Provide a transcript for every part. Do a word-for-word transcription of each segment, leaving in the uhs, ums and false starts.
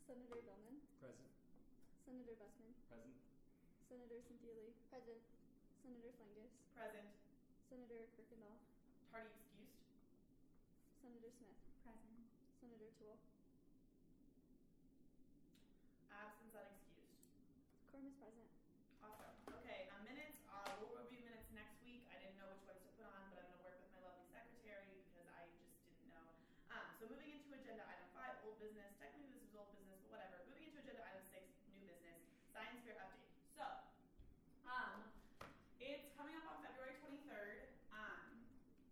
Senator Billman. Present. Senator Bussman. Present. Senator Cynthia Lee. Present. Senator Flangus. Present. Senator Kirkendall. Tardy excused. Senator Smith. Present. Senator Toole. Absence unexcused. Quorum is present. Awesome. Okay, on minutes, uh, we'll review minutes next week. I didn't know which ones to put on, but I'm going to work with my lovely secretary because I just didn't know. Um, so moving into agenda item five, old business. Technically this was old business, but whatever. Moving into agenda item six, new business, science fair update. So, um, it's coming up on February twenty-third. Um,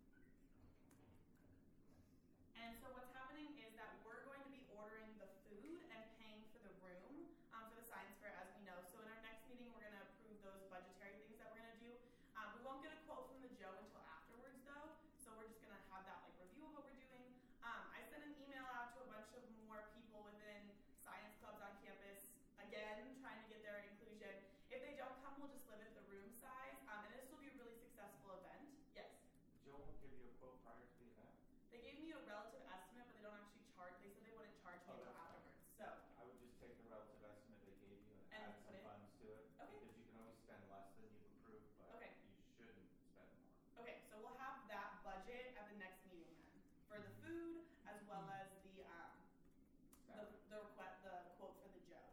and so what's happening is that we're going to be ordering the food and paying for the room um, for the science fair, as we know. So in our next meeting, we're going to approve those budgetary things that we're going to do. Um, we won't get a quote from the Joe until afterwards, though. So we're just going to have that like review of what we're doing. Um, I sent an email out to a bunch of more people within science clubs on campus, again, trying to get their inclusion. If they don't come, we'll just limit the room size. Um, and this will be a really successful event. Yes? Joe won't give you a quote prior to the event? They gave me a relative estimate, but they don't actually charge. They said they wouldn't charge me Oh, until that's afterwards. So I would just take the relative estimate they gave you and, And add put some it- funds to it. Okay. Because you can always spend less than you've approved, but Okay. you shouldn't spend more. okay, so we'll have that budget at the next meeting then for the food as well as the um, the the, request, the quote for the Joe.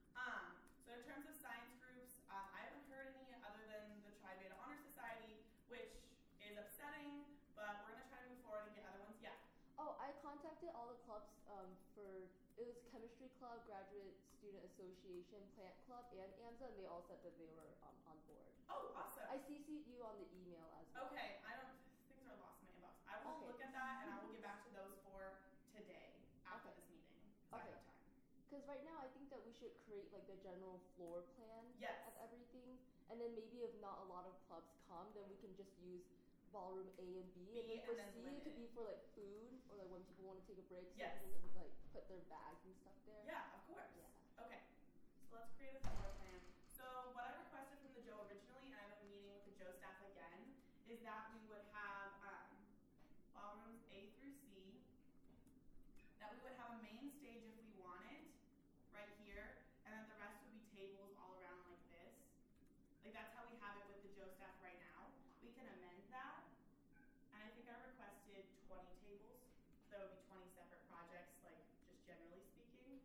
Um, so in terms of science groups, um, I haven't heard any other than the Tri Beta Honor Society, which is upsetting, but we're gonna try to move forward and get other ones. Yeah. Oh, I contacted all the clubs um, for, it was Chemistry Club, Graduate Student Association, Plant Club, and A M S A, and they all said that they were um, on board. Oh, awesome. I C C'd you on the email as well. Okay, I don't, things are lost in my inbox. I will Okay. look at that and I will get back to those for today after Okay. this meeting. Because I Okay. have time. Because right now I think that we should create like the general floor plan Yes. of everything, and then maybe if not a lot of clubs come, then we can just use ballroom A and B, B, and then for and then C limit it could be it. for like food or like when people want to take a break, so Yes. they can like put their bags and stuff there. Yeah, of course. Yeah. Okay, so let's create a floor plan. So what I requested from the Joe originally, and I've been meeting with the Joe staff again, is that we would have um, ballrooms A through C, that we would have a main stage if we want it, right here, and then the rest would be tables all around like this. Like that's how we have it with the Joe staff right now. We can amend that, and I think I requested twenty tables. There would be twenty separate projects, like just generally speaking.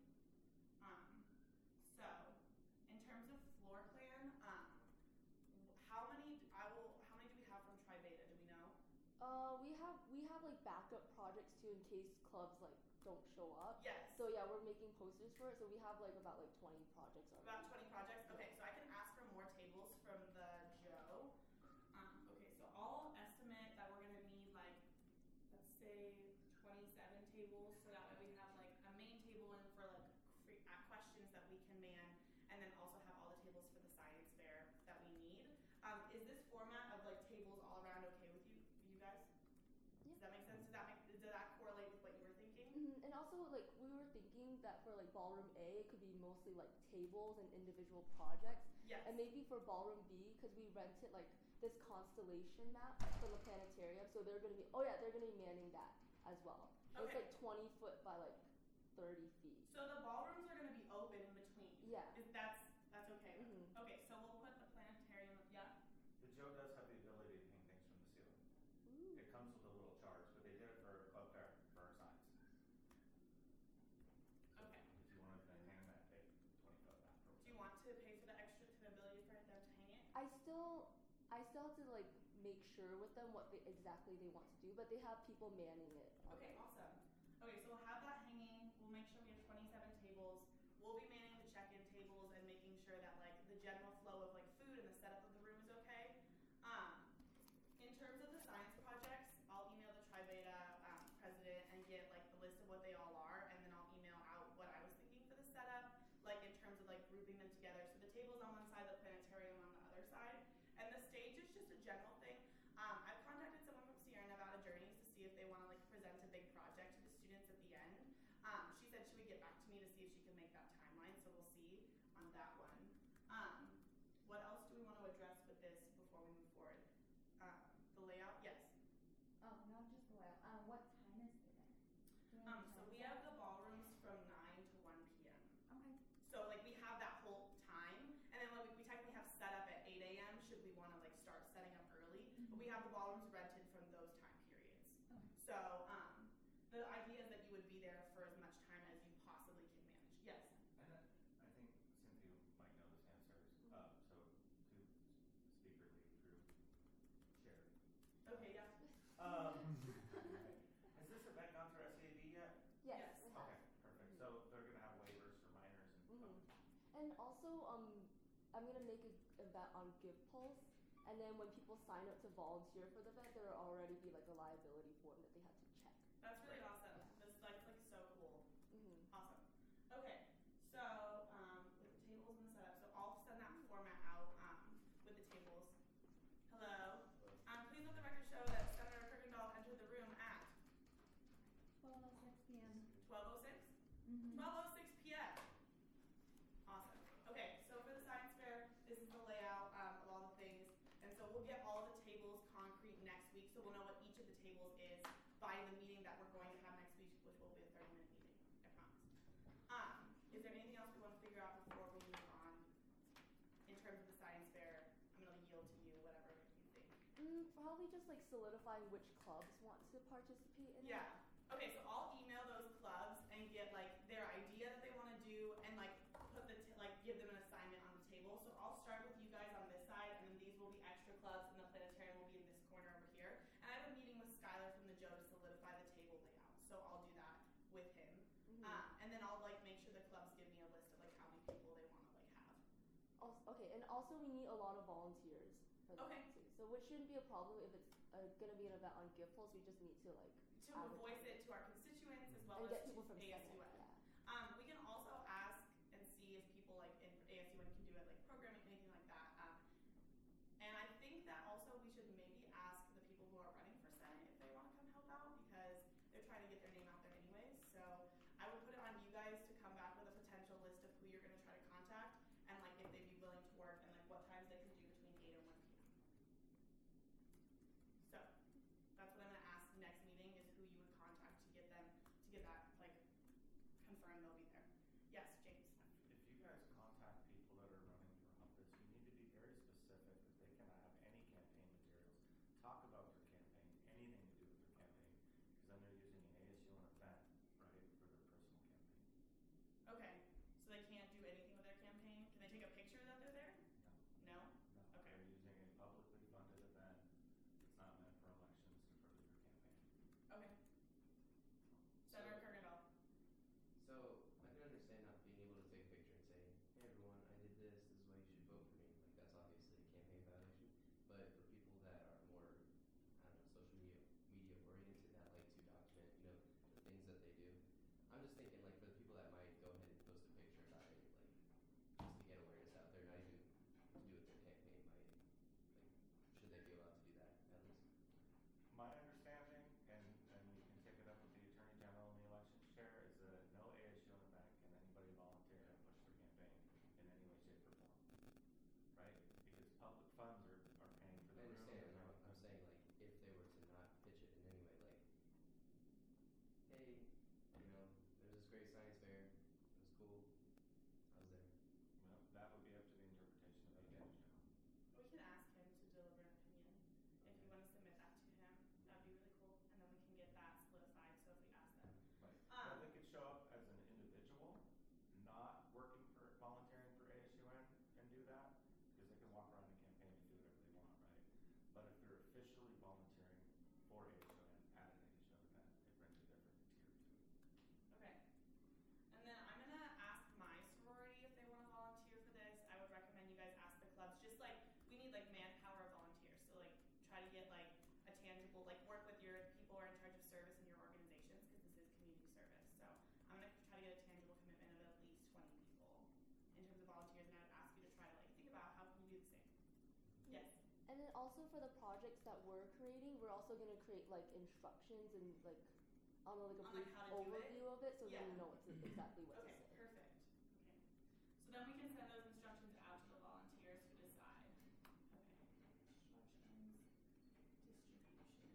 Um, so, in terms of floor plan, um, how many? I will. How many do we have from Tri Beta? Do we know? Uh, we have we have like backup projects too in case clubs like don't show up. Yes. So yeah, we're making posters for it. So we have like about like twenty projects already. About twenty projects. Okay, so I can ask for more tables from the Joe. Um, okay, so I'll estimate that we're gonna need like, let's say twenty-seven tables, so that way we have like a main table in for like free, uh, questions that we can man, and then also have all the tables for the science fair that we need. Um, is this format of like tables all around okay with you, for you guys? Yeah. Does that make sense? Does that make, does that correlate with what you were thinking? Mm-hmm. And also, like, we were thinking that for like ballroom A, it could be mostly like tables and individual projects. Yes. And maybe for ballroom B, because we rented like this constellation map from the planetarium, so they're gonna be. Oh yeah, they're gonna be manning that as well. And Okay. It's like twenty foot by like thirty feet. So the ballrooms are going to be open in between. Yeah. Is that's that's okay. Mhm. Okay, so we'll put the planetarium. Yeah. The Joe does have the ability to hang things from the ceiling. Ooh. It comes with a little charge, but they did it for Club Fair for our science. So Okay. If you wanted to hang that, pay twenty foot back. Do you want to pay for the extra to the ability for them to hang it? I still, I still have to like make sure with them what they, exactly they want to do, but they have people manning it. Okay, awesome. Okay, so we'll have that hanging. We'll make sure we have twenty-seven tables. We'll be manning the check-in tables and making sure that like the general flow of like food and the setup of the room is okay. Um, in terms of the science projects, I'll email the Tri Beta um, president and get like the list of what they all are, and then I'll email out what I was thinking for the setup, like in terms of like grouping them together. So the table's on one side, the planetarium on the other side, and the stage is just a general thing. Um, I've contacted someone from Sierra Nevada Journeys to see if they want to like present a big project to the students at the end. Um, she said she would get back to me to see if she could make that timeline, so we'll see on that one. Um, what else do we want to address with this before we move forward? Um, the layout, yes. Oh, not just the layout. Um, what time is the event? Do we Um, have a so time we set? have the ballrooms from nine to one p.m. And also, um, I'm gonna make a event on Give Pulse, and then when people sign up to volunteer for the event, there will already be like a liability form that they have to check. That's really Right. awesome. Yeah. This like like so cool. Mm-hmm. Awesome. Okay, so um, with the tables and the setup, so I'll send that format out um, with the tables. Hello. Um, please let the record show that Senator Kirkendall entered the room at Twelve oh six P M. twelve oh six. Mm-hmm. twelve oh six P M Awesome. Okay, so for the science fair, this is the layout um, of all the things, and so we'll get all the tables concrete next week, so we'll know what each of the tables is by the meeting that we're going to have next week, which will be a thirty minute meeting, I promise. Um, is there anything else we want to figure out before we move on in terms of the science fair? I'm gonna yield to you, whatever you think. Mm, probably just like solidifying which clubs want to participate in Yeah. it. Okay, so I'll email those clubs and get like their idea that they want to do and like put the t- like give them an assignment on the table. So I'll start with you guys on this side, and then these will be extra clubs, and the planetarium will be in this corner over here. And I have a meeting with Skylar from the Joe to solidify the table layout. So I'll do that with him. Mm-hmm. Um, and then I'll like make sure the clubs give me a list of like how many people they want to like have. Also, okay, and also we need a lot of volunteers for that Okay. too. So which shouldn't be a problem if it's uh, gonna be an event on Give Pulse. We just need to like To voice it to our constituents as well and as get to people from A S U N. Senate. Yeah. Um, we can also ask and see if people like in A S U N can do it, like programming, anything like that. Um, and I think that also we should maybe ask the people who are running for Senate if they want to come help out, because they're trying to get their name out there anyways. So I would put it on you guys to come back with a potential list of who you're going to try to contact and like if they'd be willing to work and like what times they could do between eight and one P M So that's what I'm going to ask next meeting is who you would contact to get them to get that like confirmed they'll be there. Yes, James. If you guys contact people that are running for office, you need to be very specific that they cannot have any campaign materials, talk about their campaign, anything to do with their campaign, because then they're using an A S U N event, right, for their personal campaign. Okay, so they can't do anything with their campaign? Can they take a picture that they're there? No, No? no, Okay. they're using a publicly funded event that's not meant for elections to further their campaign. Okay. Senator Kirkendall. So I can understand not being able to take a picture and say, hey everyone, I did this, this is why you should vote for me. Like that's obviously a campaign violation. But for people that are more, I don't know, social media media oriented that like to document, you know, the things that they do. I'm just thinking like for the people that might go ahead and post a picture about it, like just to get awareness out there, not even to do with their campaign, might like should they be allowed to do that at least? My understanding, and, and we can take it up with the Attorney General and the Elections Chair, is that no A S U N event can anybody volunteer and push their campaign in any way, shape, or form. Right? Because public funds are, are paying for I the room. understand. and I'm, everything. I'm saying like if they were to not pitch it in any way, like, hey, you know, there's this great science fair. It was cool. I was there. Well, that would be up to the interpretation of the Okay. Attorney General. We can ask him to deliver an opinion. If you want to submit that to him, that'd be really cool. And then we can get that solidified. So if we ask them. Right. Um, Well, they could show up as an individual, not working for, volunteering for A S U N and do that, because they can walk around the campaign and do whatever they want, right? But if they're officially volunteering for A S U N at an A S U N event, it brings a different tier to it. Okay. And then I'm gonna ask my sorority if they want to volunteer for this. I would recommend you guys ask the clubs. Just like we need like manpower volunteers. So like try to get like a tangible like work with your people who are in charge of service in your organizations because this is community service. So I'm gonna try to get a tangible commitment of at least twenty people in terms of volunteers, and I would ask you to try to like think about how can you do the same. Yes. And then also for the projects that we're creating, we're also gonna create like instructions and like I don't know like a On, like, brief how to do it? overview of it, so Yeah. then you know what to, exactly what Okay, to say. perfect. Okay. So then we can send those instructions out to the volunteers who decide. Okay. Instructions, distribution.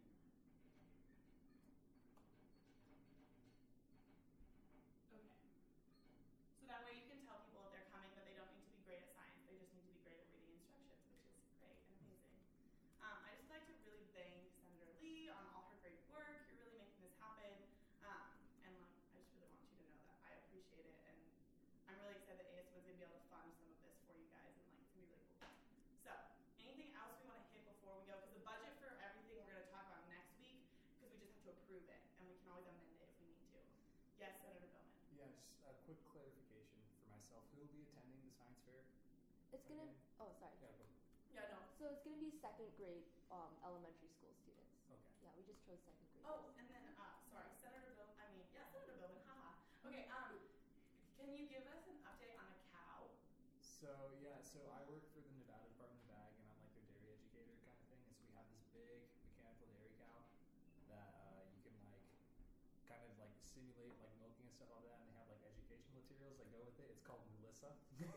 Okay. So that way you can tell people if they're coming that they don't need to be great at science, they just need to be great at reading instructions, which is great and amazing. Um, I just like to really thank Senator Lee on all her great work. You're really making this happen. Um, and like, I just really want you to know that I appreciate it, and I'm really excited that A S U is gonna be able to fund some of this for you guys, and like it's gonna be really cool. So, anything else we want to hit before we go? Because the budget for everything we're gonna talk about next week, because we just have to approve it, and we can always amend it if we need to. Yes, Senator Bowman. Yeah, just a quick clarification for myself. myself, who will be attending the science fair? It's gonna. again? Oh, sorry. Yeah, go. Yeah, no. So it's gonna be second grade, um, elementary school students. Okay. Yeah, we just chose second grade. Oh, and then, uh, sorry, Senator Bill, I mean, yeah, Senator Billman, haha. Okay, um, can you give us an update on the cow? So yeah, so I work for the Nevada Department of Ag, and I'm like their dairy educator kind of thing. And so we have this big mechanical dairy cow that uh, you can like kind of like simulate like milking and stuff like that, and they have like educational materials that go with it. It's called Melissa.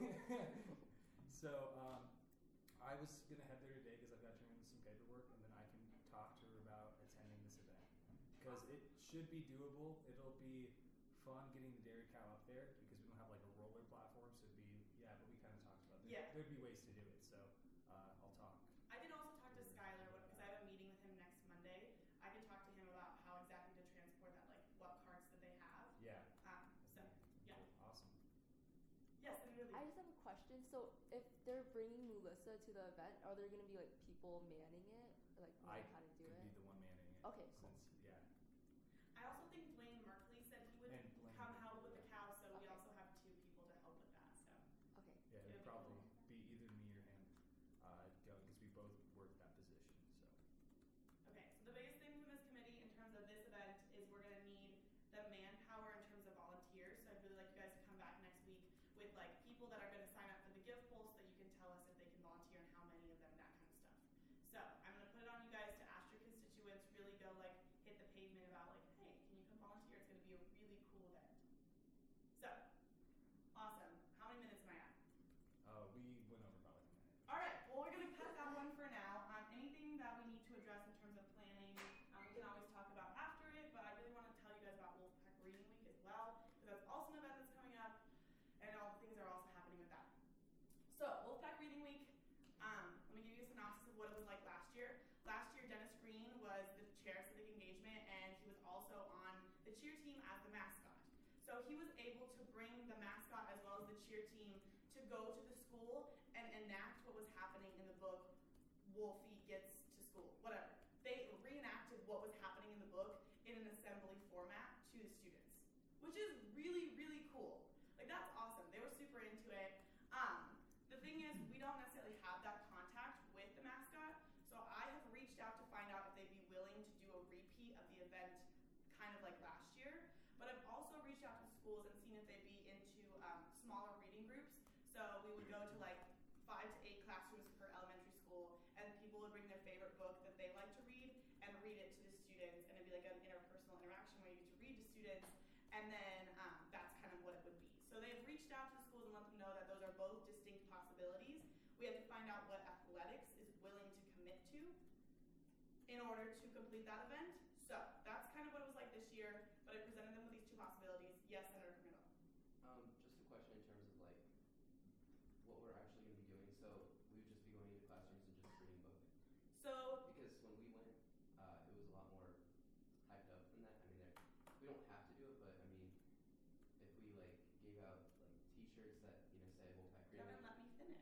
So um, I was gonna head there today because I've got to turn in some paperwork, and then I can talk to her about attending this event because it should be doable. It'll be fun getting the dairy cow up there because we don't have like a roller platform, so it'd be yeah. But we kind of talked about there. Yeah. There'd be ways to do it, so uh, I'll talk. I did also talk to Skylar because I have a meeting with him next Monday. I can talk to him about how exactly to transport that, like what carts that they have. Yeah. Um, so, yeah. Cool. Awesome. Yes, and really. I just have a question. So if they're bringing Melissa to the event, are there gonna be like people manning it, or, like I knowing how to do could it? be the one manning it. Okay, cool. Since, yeah. I also think Dwayne Merkley said he would And Blaine. come help with the cow, so we Okay. also have two people to help with that. So, Okay. Yeah, It'll it'd be probably cool. be either me or him uh, going because we both work that position. So. okay. So the biggest thing from this committee in terms of this event is we're gonna need the manpower in terms of volunteers. So I'd really like you guys to come back next week with like people that are gonna sign up for the gift poll so that you can tell us if they can volunteer and how many of them, that kind of stuff. So I'm gonna put it on you guys to ask your constituents, really go like hit the pavement about like, hey, can you come volunteer? It's gonna be a really cool event. So, awesome. How many minutes am I at? Uh, we went over about like a minute. All right. Well, we're gonna cut that one for now. Um, anything that we need to address in terms of planning, um, we can always talk about after it. But I really want to tell you guys about Wolfpack Reading Week as well, because that's also an event that's coming up, and all the things that are also happening with that. So, Wolfpack Reading Week. Um, let me give you a synopsis of what it was like last year. Last year, Dennis Green was the chair of civic engagement, and he was also on the cheer team as the mascot. So he was able to bring the mascot as well as the cheer team to go to the school and enact what was happening in the book Wolfie Gets to School, whatever. They reenacted what was happening in the book in an assembly format to the students, which is really, really cool. Like, that's awesome. They were super into it. Um, the thing is, we don't necessarily have that contact with the mascot, so I have reached out to find out if they'd be willing to do a repeat of the event kind of like last year. But I've also reached out to schools and seen if they'd be into um, smaller reading groups. So we would go to like five to eight classrooms per elementary school, and people would bring their favorite book that they like to read and read it to the students, and it'd be like an interpersonal interaction where you get to read to students, and then um, that's kind of what it would be. So they've reached out to the schools and let them know that those are both distinct possibilities. We have to find out what athletics is willing to commit to in order to complete that event. So that's kind of what it was like this year, but I presented them with these two possibilities. Yes, Senator Camilo. Um, just a question in terms of like what we're actually going to be doing. So we would just be going into classrooms and just reading books. So Because when we went, uh, it was a lot more hyped up than that. I mean, there, we don't have to do it, but I mean, if we like gave out like T-shirts that you know say Wolfpack you Reading. haven't let me finish.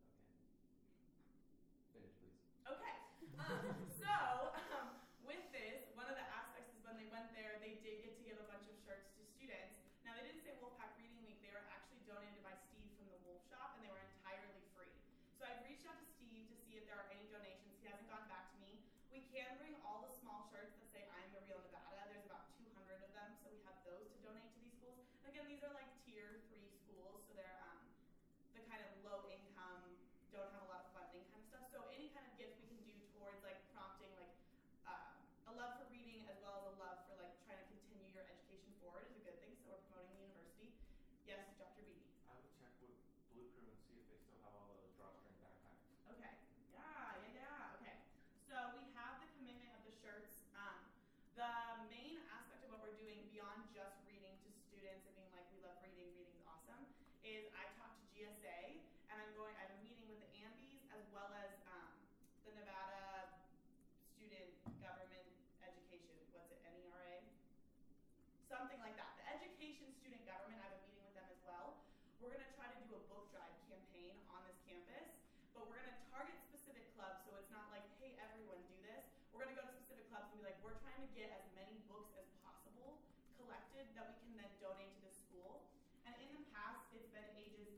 Okay. Finish, please. Okay. Um, so um, with this, one of the aspects is when they went there, they did get to give a bunch of shirts to students. Now they didn't say Wolfpack Reading Week; they were actually donated by Steve from the Wolf Shop, and they were entirely free. So I've reached out to Steve to see if there are any donations. He hasn't gotten back to me. We can bring all the small shirts that say "I'm the real Nevada." There's about two hundred of them, so we have those to donate to these schools. And again, these are like tier three schools, so they're um, the kind of low income, don't have a lot of funding kind of stuff. So any kind of gift we can do towards like prompting like uh, a love for reading as well as a love for like trying to continue your education forward is a good thing. So we're promoting the university. Yes, Doctor Beebe. I would check with Blue Crew and see if they still have all those drawstring backpacks. Okay. Yeah, yeah, yeah. Okay. So we have the commitment of the shirts. Um, the main aspect of what we're doing beyond just reading to students and being like, we love reading, reading's awesome, is I talked to G S A, and I'm going, I have a meeting with the AMBIES as well as um, the Nevada Student Government Education, what's it, N E R A? Something like that. The Education Student Government, I have a meeting with them as well. We're going to try to do a book drive campaign on this campus, but we're going to target specific clubs, so it's not like, hey, everyone do this. We're going to go to specific clubs and be like, we're trying to get as many books as possible collected that we can then donate to the school. And in the past, it's been ages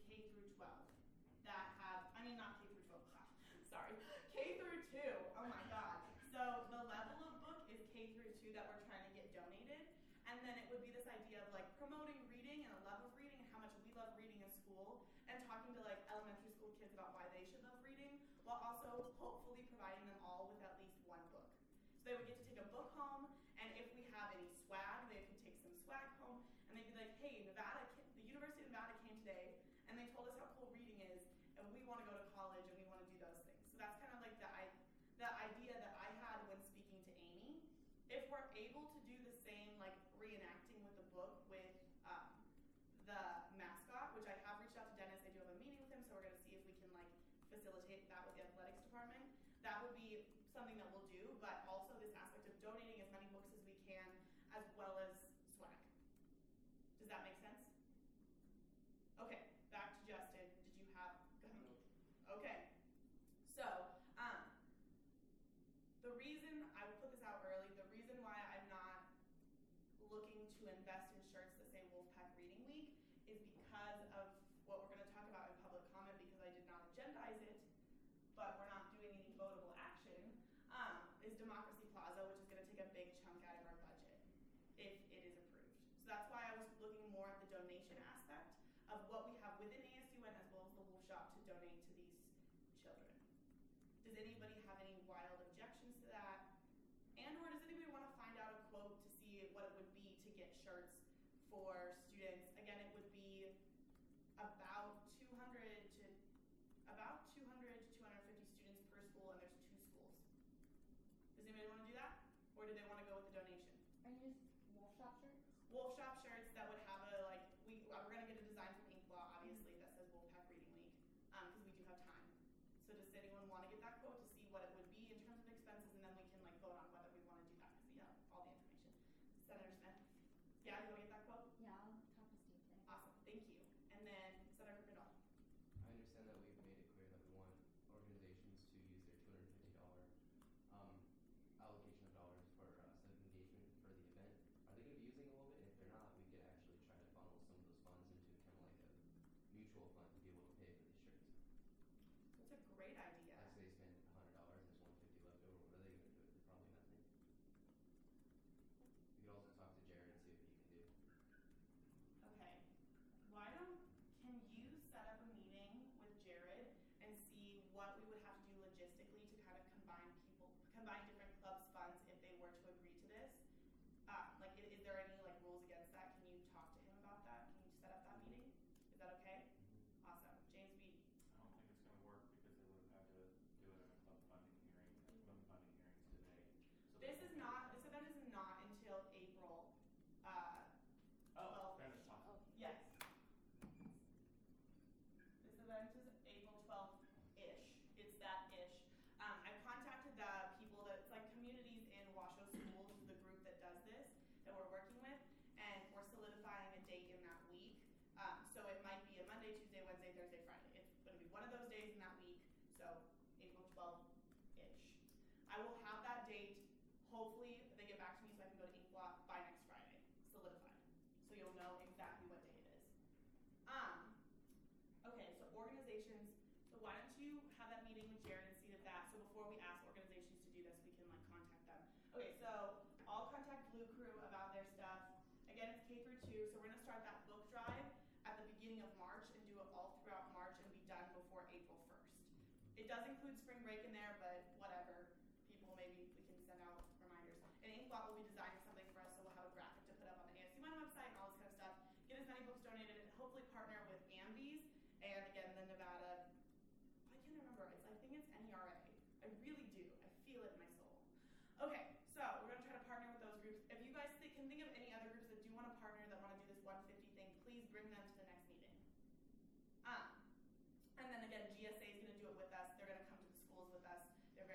mean not K through twelve class. Sorry, K through two. Oh my God. So the level of book is K through two that we're trying to get donated, and then it would be this idea of like promoting reading and a love of reading and how much we love reading in school, and talking to like elementary school kids about why they should love reading, while also hopefully providing them all with at least one book. So they would get to take a book home, and if we have any swag, they could take some swag home, and they'd be like, hey, Nevada, the University of Nevada came today, and they told us how cool reading is, and we want to go to college, and we want to do those things. So that's kind of like the, the idea that I had when speaking to Amy. If we're able to do the same, like reenacting with the book with um, the mascot, which I have reached out to Dennis, I do have a meeting with him, so we're going to see if we can like facilitate that with the athletics department. That would be something that we'll do, but also this aspect of donating as many books as we can, as well as swag. Does that make sense? Okay, back to Justin. Did you have? Okay, so um, the reason I will put this out early, the reason why I'm not looking to invest in shirts that say Wolfpack Reading Week is because of what we're going to talk about in public comment, because I did not agendize it, but we're not doing any votable action, um, is Democracy Plaza, which is going to take a big chunk out of our budget if it is approved. So that's why I was looking more at the donation aspect of what we have within A S U N as well as the Wolf Shop to donate to these children. Does anybody have any wild objections to that? And or does anybody want to find out a quote to see what it would be to get shirts for students? Again, it would be about two hundred to about two hundred to two hundred fifty students per school, and there's two schools. Does anybody want to do that? Or do they want to go with the donation? Are you just Wolf Shop shirts? Wolf Shop shirts that would have a like we uh, we're gonna get a design from Inkblot, obviously, that says Wolfpack Reading Week, um, because we do have time. So does anyone want to get that quote to see what it would be in terms of expenses, and then we can like vote on whether we want to do that because we have all the information. Senator Smith, yeah, you want to get that quote? Yeah, I'll talk to Steve today. Awesome, thank you. And then Senator Goodall. I understand that we've made it clear that we want organizations to use their two hundred fifty dollars um, allocation of dollars for uh, civic engagement for the event. Are they going to be using a little bit? And if they're not, we could actually try to funnel some of those funds into kind of like a mutual fund to be able to pay for these shirts. That's a great idea. Like say they spend one hundred dollars, there's one hundred fifty left over. What are they going to do with it? Probably nothing. You could also talk to Jared and see what he can do. Okay. Why don't, can you set up a meeting with Jared and see what we would have to do logistically to kind of combine people, combine different clubs' funds if they were to agree to this? Uh, like, is, is there any like rules against that? Can you talk to him about that? Can you set up that meeting? Is that okay? Awesome. James B. I don't think it's gonna work because they would have had to do it in a club funding hearing, and club funding hearings today. So This they is won't- not, this event is not until April, uh, Oh, well, then it's possible. yes. This event is April twelfth-ish. It's that ish. Um, I've contacted the people that, it's like Communities in Washoe Schools is the group that does this, that we're working with, and we're solidifying a date in that week. Um, so it might be a Monday, Tuesday, Wednesday, Thursday, Friday. It's gonna be one of those days in that week, so April twelfth-ish. I will have that date, hopefully they get back to me so I can go to Inkblot by next Friday, solidified. So you'll know exactly what day it is. Um, okay, so organizations, so why don't you have that meeting with Jared and see that that, so before we ask organizations to do this, we can like contact them. Okay, so I'll contact Blue Crew about their stuff. Again, it's K through two, so we're gonna start that book drive at the beginning of March and do it all throughout March and be done before April first. It does include spring break in there, but whatever. People, maybe we can send out reminders. And Inkblot will be designing something for us, so we'll have a graphic to put up on the A S U N website and all this kind of stuff. Get as many books donated, and hopefully partner with AMBIES and again the Nevada. I can't remember. It's I think it's N E R A. I really do. I feel it in my soul. Okay, so we're gonna try to partner with those groups. If you guys think, can think of any other groups that do want to partner that want to do this one fifty thing, please bring them to the next meeting. Um, and then again, G S A is gonna do it with us. They're gonna come to the schools with us. They're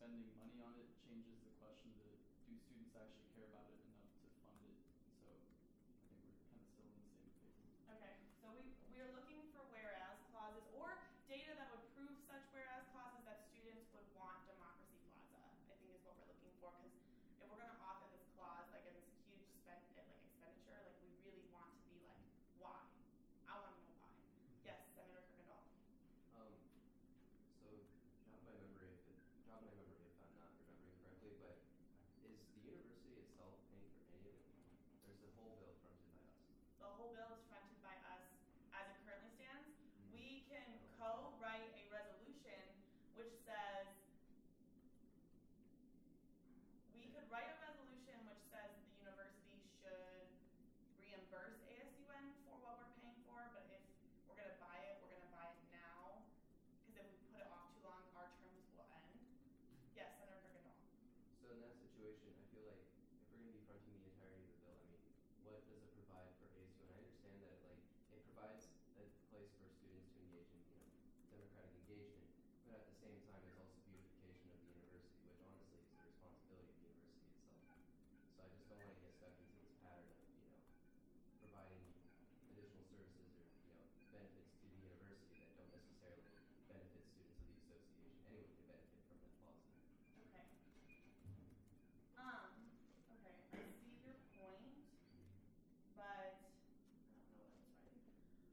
spending money on it changes the question that do students actually care about it enough to fund it? So I think we're kind of still in the same phase. Okay, so we, we are looking for whereas clauses or data that would prove such whereas clauses that students would want Democracy Plaza, I think is what we're looking for, because if we're gonna author this clause, like in this huge spend, eh, like expenditure, like we really want to be like, why? I wanna know why. Yes, Senator Kirkendall. Um, so jog my memory if it, jog my memory if I'm not remembering correctly, but is the university itself paying for any of it? Or is the whole bill fronted by us? The whole bill is fronted by us as it currently stands. Mm-hmm. We can co-write a resolution which says, we could write a resolution which says the university should reimburse A S U N for what we're paying for, but if we're gonna buy it, we're gonna buy it now, because if we put it off too long, our terms will end. Yes, Senator Kirkendall. So in that situation, I feel like if we're going to be fronting the entirety of the bill, I mean, what does it provide for A S U? And I understand that like it provides a place for students to engage in, you know, democratic engagement, but at the same time, it's also beautification of the university, which honestly is the responsibility of the university itself. So I just don't want to get stuck into this pattern of, you know, providing additional services or, you know, benefits to the university that don't necessarily benefit students of the association. Anyone can benefit from that policy. Okay. Um, okay, I see your point, but I don't know what I was writing.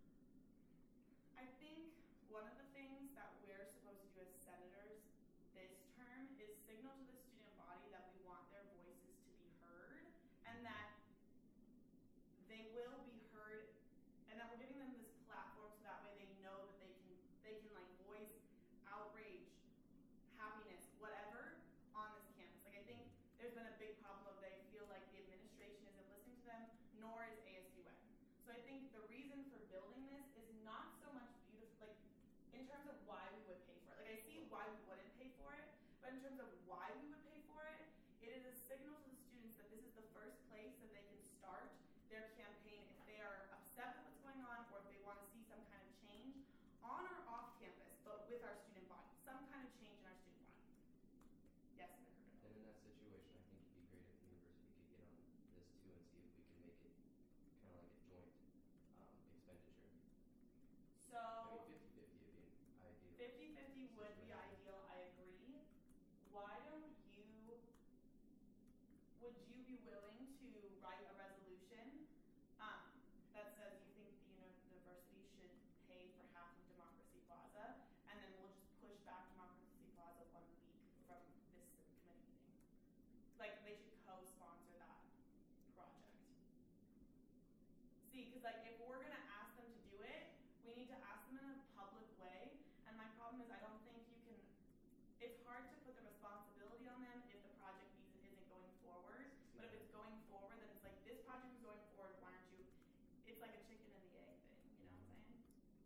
I think one of the things that we're supposed to do as senators this term is signal to the student body that we want their voices to be heard and that they will be heard and that we're giving them this platform so that way they know that they can they can like voice outrage, happiness, whatever on this campus. Like I think there's been a big problem of they feel like the administration isn't listening to them, nor is A S U N. So I think the reason for building this is not so much beautiful, like in terms of why we would pay for it. Like I see why we wouldn't pay for it, but in terms of why we would pay for it, it is a signal to the students that this is the first place that they can start their campaign if they are upset with what's going on or if they want to see some kind of change on or off campus, but with our student body, some kind of change in our student body. Yes, Senator Kirkendall. And in that situation, I think it'd be great if the university could get on this too and see if we can make it kind of like a joint um, expenditure. So I mean, fifty-fifty would be ideal. fifty-fifty would be ideal, I agree. Why don't you, would you be willing to write a resolution um, that says you think the university should pay for half of Democracy Plaza, and then we'll just push back Democracy Plaza one week from this committee meeting? Like, they should co-sponsor that project. See, because like if we're gonna ask them to do it, we need to ask them in a public way. And my problem is I don't think you can. It's hard to put the responsibility on them if the project isn't isn't going forward. But if it's going forward, then it's like this project is going forward. Why aren't you? It's like a chicken and the egg thing. You know what I'm saying?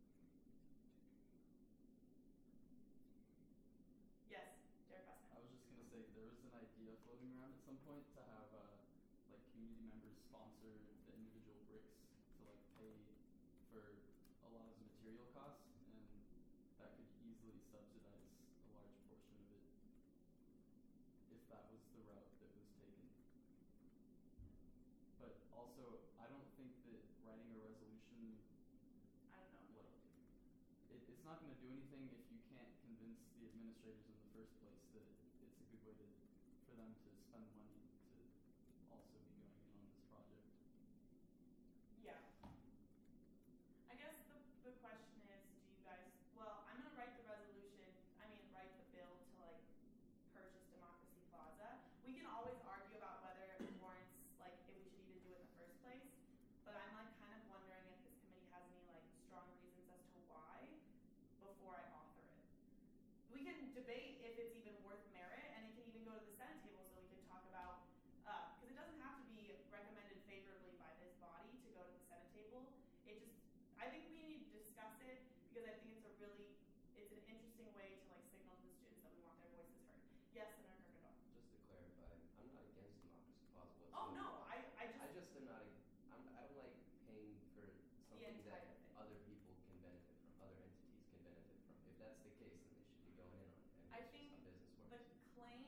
Yes, Derek Westman. I was just gonna say there was an idea floating around at some point to have uh, like community members sponsor the individual bricks to like pay for a lot of the material costs, and that could easily subsidize a large portion of it if that was the route that was taken. But also, I don't think that writing a resolution, I don't know. like, it, it's not going to do anything if you can't convince the administrators in the first place that it's a good way to for them to spend money to also be going in on this project. Yeah. I guess the, the question is, do you guys, well, I'm going to write the resolution, I mean, write the bill to like purchase Democracy Plaza. We can always argue about whether it warrants, like, if we should even do it in the first place, but I'm like kind of wondering if this committee has any like strong reasons as to why before I author it. We can debate if it's even worth merit, and it can even go to the Senate table so we can talk about, because it doesn't have to be recommended favorably by this body to go to the Senate table. It just, I think we need to discuss it because I think it's a really, it's an interesting way to like signal to the students that we want their voices heard. Yes, Senator Kirkendall. Just to clarify, I'm not against Democracy Plaza whatsoever. Oh no, I, I just, I just am not. A, I'm, I don't like paying for something entire that thing. other people can benefit from, other entities can benefit from. If that's the case, then they should be going in on it and I it's think just how business the works. claim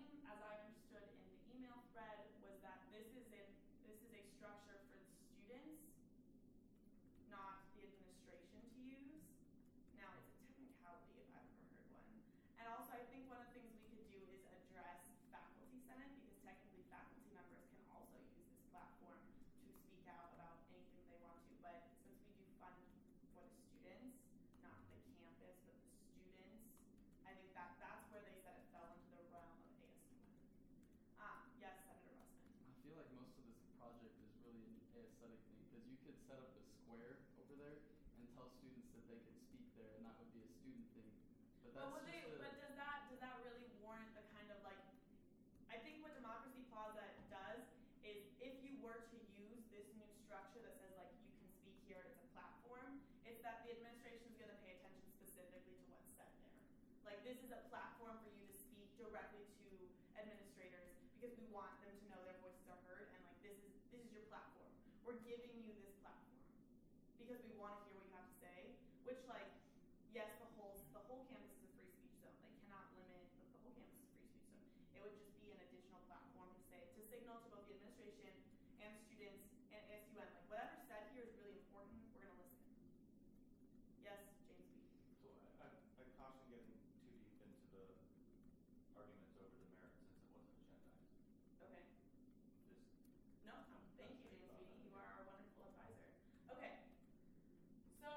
this is a platform for you to speak directly to administrators because we want them to know their voices are heard and like this is this is your platform. We're giving you this platform because we want to hear what you have to say, which like yes, the whole the whole campus is a free speech zone. They cannot limit the, the whole campus is a free speech zone. It would just be an additional platform to say to signal to both the administration and the students and A S U N like whatever's said here is really important. We're gonna listen. Yes, James B. So I, I, I caution getting too deep into the arguments over the merits since it wasn't agendized. Okay. Just No, no. Thank you, James B. You are our wonderful advisor. Okay. So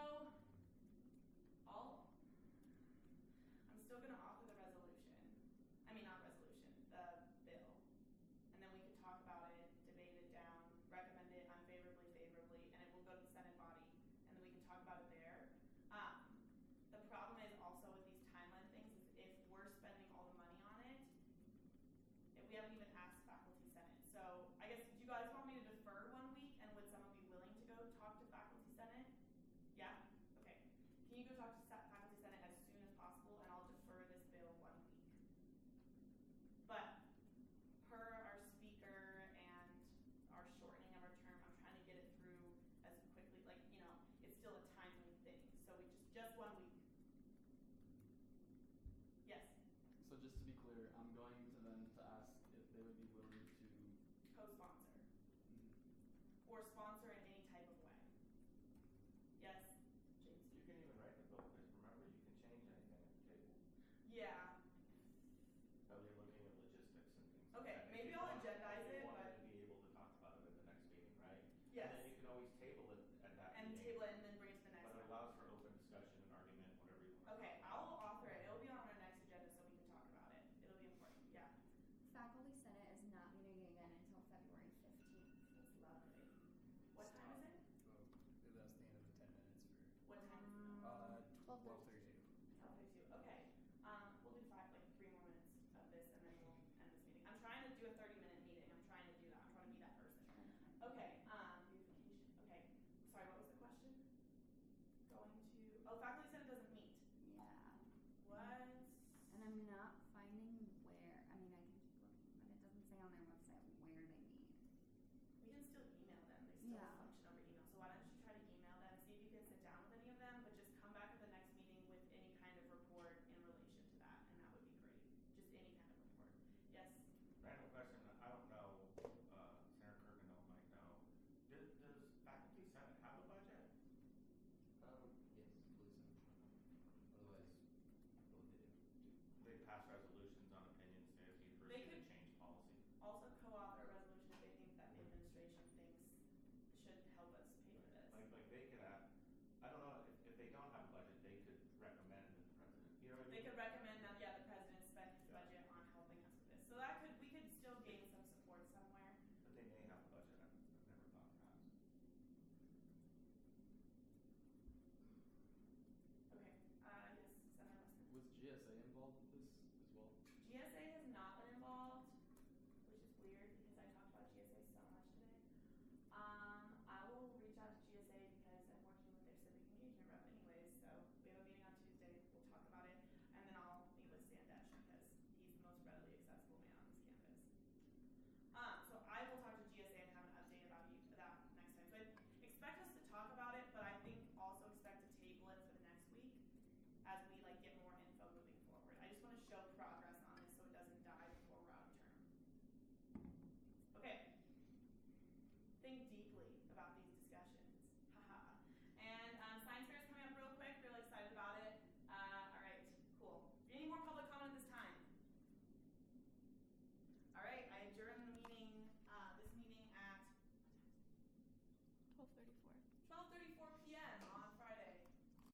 I'll I'm still gonna offer the resolution. I mean not resolution, the bill. And then we could talk about it, debate it down, recommend it unfavorably, favorably, and it will go to the Senate body. And then we can talk about it there. Um, the problem is also with these timeline things is if we're spending all the money on it, if we haven't even asked faculty senate. So I guess do you guys want me to defer one week and would someone be willing to go talk to faculty senate? Yeah? Okay. Can you go talk to sa- faculty senate as soon as possible and I'll defer this bill one week. But per our speaker and our shortening of our term, I'm trying to get it through as quickly, like, you know, it's still a timely thing. So we just, just one week. Yes, So just to be clear, I'm going to them to ask if they would be willing to. co-sponsor Mm, or sponsor in any type of way. Yes, James. you can even write the bill because remember you can change anything at the table. Yeah. So you're looking at logistics and things. Okay, like that. If maybe you I'll want- agendize if you it, wanted but- to be able to talk about it at the next meeting, right? Yes. And then you can always table it at that And meeting. table it and then bring it to the next But it one. allows for open discussion and argument, whatever you want. Okay, I'll author it. It'll be on our next agenda so we can talk about it. It'll be important. Yeah. Faculty Senate is not meeting again until February fifteenth. That's lovely. What time is it? Oh, that's the end of the ten minutes for What time is it? uh Twelve twelve thirty. thirty-two. twelve fifty-two. Okay. Um, we'll do five, like three more minutes of this and then we'll end this meeting. I'm trying to do a thirty minute meeting. I'm trying to do that. I'm trying to be that person. Okay, um, beautification. Okay. Sorry, what was the question? Going to, oh, faculty senate doesn't meet. Yeah. What? And I'm not finding where, I mean, I can keep looking, but it doesn't say on their website where they meet. We can still email them. They still Yeah. function over email. So why don't you try to email them, see if you can sit down with any of them, but just come back at the next meeting with any kind of report in relation to that, and that would be great. Just any kind of report. Yes. Random question, I don't know, uh, Senator Kirkendall might know. Does, does faculty senate have a budget? Um, yes, please. Otherwise, what would they do? They pass resolutions on opinions, say as university They to could- change policy. Also co-author a resolution if they think that the administration thinks should help us pay for this. Like, like they could have, I don't know, if, if they don't have a budget, they could recommend that the president, you know what I mean? They could recommend that, yeah, the president spend his Yeah. budget on helping us with this. So that could, we could still gain some support somewhere. But they may have a budget, I've, I've never thought to ask. Okay, uh, yes, Senator Weston. Was G S A involved with this as well? G S A has not been involved, which is weird because I talked about G S A so much today. Um, I will reach out to G S A because I'm working with their civic engagement rep anyways, so we have a meeting on Tuesday, we'll talk about it, and then I'll meet with Sandesh because he's the most readily accessible man on this campus. Um, so I will talk to G S A and have an update about you that next time. So I expect us to talk about it, but I think also expect to table it for the next week as we like get more info moving forward. I just want to show